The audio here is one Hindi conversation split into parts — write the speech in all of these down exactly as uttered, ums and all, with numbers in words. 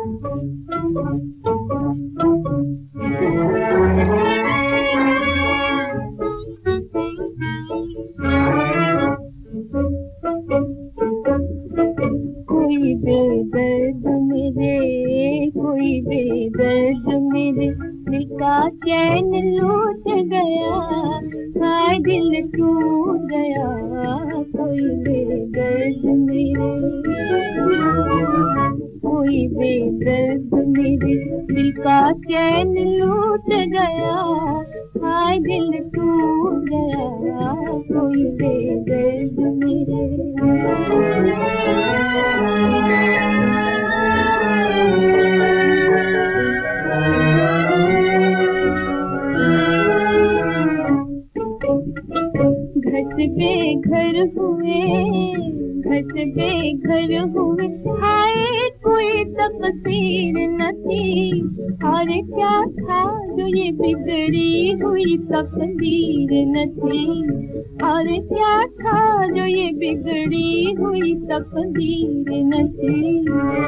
कोई बेदर्द मेरे, कोई बेदर्द मेरे दिल का चैन लूट गया, हाय दिल टूट गया। कोई बेदर्द मेरे, कोई बेदर्द मेरे दिल का चैन लूट गया, हाय दिल टूट गया। कोई बेदर्द मेरे। घट बेघर हुए, घट बेघर हुए, हाय कोई तकदीर न थी। और क्या था जो ये बिगड़ी हुई तकदीर न थी। और क्या था जो ये बिगड़ी हुई तकदीर न थी।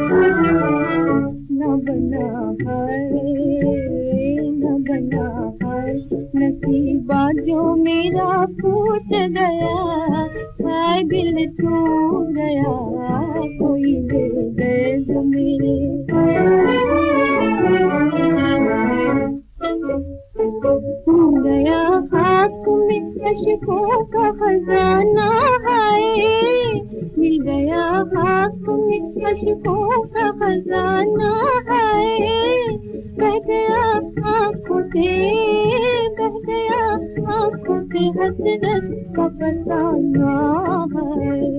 न बना है, न बना है नसीबा जो मेरा फूट गया, हाय दिल टूट गया। कोई बेदर्द मेरे। मिल गया हाथ में अशकों का खजाना है, मिल गया हाथ में अशकों का खजाना है। बह गया आँखों से, बह गया आँखों से हसरत का फसाना है।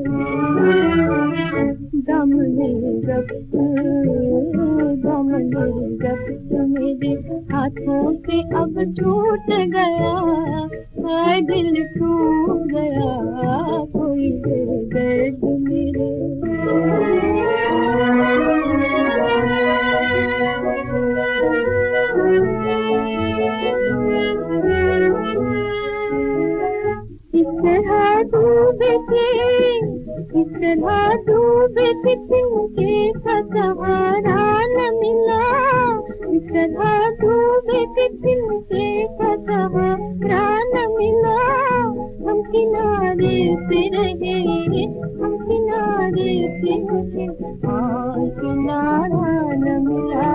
दम ने रक्त, दम ने रक्त मेरे हाथों से अब छूट गया, हाय दिल टूट गया। कोई बेदर्द मेरे। इस तरह डूबे थे, इस तरह डूबे थे तिनके का सहारा न मिला। इस तरह डूबे थे तिनके का सहारा न मिला। हम किनारे पे रहे, हम किनारे पे रहे, हाँ किनारा न मिला।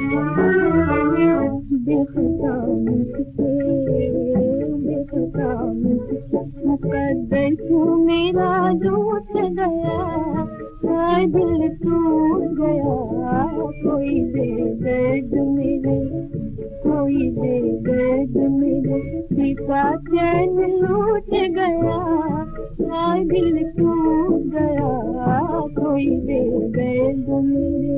बेखुदा मुझसे, बेखुदा मुझसे मुकद्दर क्यों मेरा रूठ गया, हाय दिल टूट गया। कोई बेदर्द मेरे, कोई बेदर्द मेरे दिल का चैन लूट गया, हाय दिल टूट गया। कोई बेदर्द मेरे।